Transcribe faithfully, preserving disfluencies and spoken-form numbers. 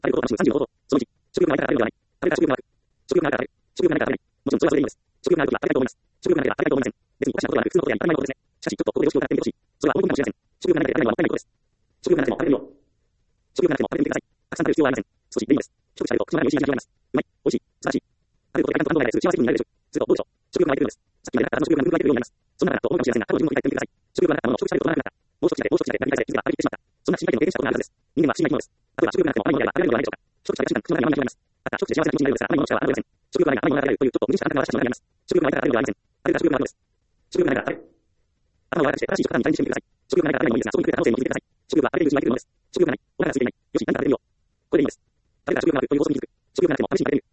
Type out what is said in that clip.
食べることがさんじゅうのこと。そのいち、食欲がないから食べるのではない。食べるから食欲がなく。食欲がないから食べる。食欲がないから食べない。もちろんそれはそれでいいのです。食欲がないことは食べたいと思います。食欲がないから食べたいと思いません。別におかしなことではなく、普通のことであり当たり前のことですね。しかし、ちょっとここで常識を語ってみてほしい。それは思い込みかもしれません。食欲がないから食べないのはもったいないことです。食欲がなくても食べれるよ。食欲がなくても食べてみてください。たくさん食べる必要はありません。少しでいいのです。一口食べると口の中に美味しい味が広がります。うまい、美味しい、素晴らしい。食べることで体と感動が幸せ気分になれるでしょう。するとどうでしょう。食欲が湧いてくるんです。さっきまでなかったはずの食欲がぬくぬく湧いてくるようになります。そんな中だと思うかもしれませんが、過去の自分を振り返ってみてください。食欲がなかったものを食事されることがなくなった。もう少しだけ、もう少しだけ、何かさえ気づが歩いてしまった。そんな心配の経験したことがあるはずです。人間は不思議な生き物です。例えば食欲がなくても甘いものであれば食べることはないでしょうか。一口食べた瞬間、口の中に甘みが広がります。また、一口で幸せな気持ちになるのですが、甘いものしかはありません。食欲がないが甘いものが食べられるというちょっと無理した感覚が私たちの中にあります。食欲がないから食べるのではありません。あれが食欲があるのです。食欲がないから食べる。頭を笑かして正しい食パターンにチャレンジしてみてください。食欲がないから食べないのもいいですが、そういう可能性に気づいてください。食欲は食べているうちに湧いてくるのです。食欲がない。お腹が空いていない。よし、何か食べてみよう。これでいいんです。食べたら食欲がなくという法則に気づく。食欲がなくても試しに食べてみる。